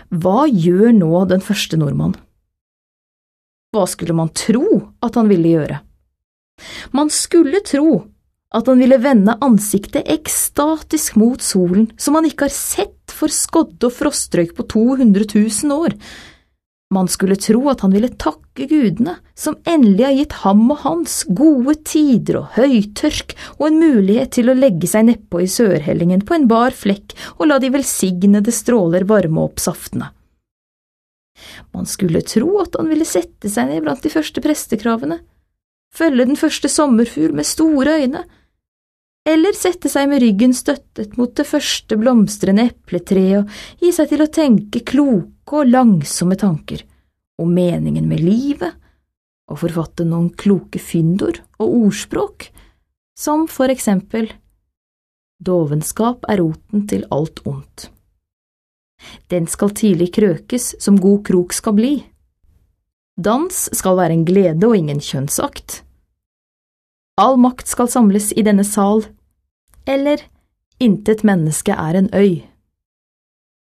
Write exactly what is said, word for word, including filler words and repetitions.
Hva gjør nå den første nordmann? Hva skulle man tro at han ville gjøre? Man skulle tro at han ville vende ansiktet ekstatisk mot solen, som han ikke har sett for skodde og frostrøyk på to hundre tusen år. Man skulle tro at han ville takke gudene, som endelig har gitt ham og hans gode tider og høytørk og en mulighet til å legge seg nedpå i sørhellingen på en bar flekk og la de velsignede stråler varme opp saftene. Man skulle tro at han ville sette seg ned blant de første prestekravene, følge den første sommerfugl med store øyne, eller sette seg med ryggen støttet mot det første blomstrende epletreet og gi seg til å tenke kloke og langsomme tanker om meningen med livet, og forfatte noen kloke fyndord og ordspråk, som for eksempel «Dovenskap er roten til alt ondt». Den skal tidlig krøkes som god krok skal bli. Dans skal være en glede og ingen kjønnsakt. All makt skal samles i denne sal, eller intet menneske er en øy.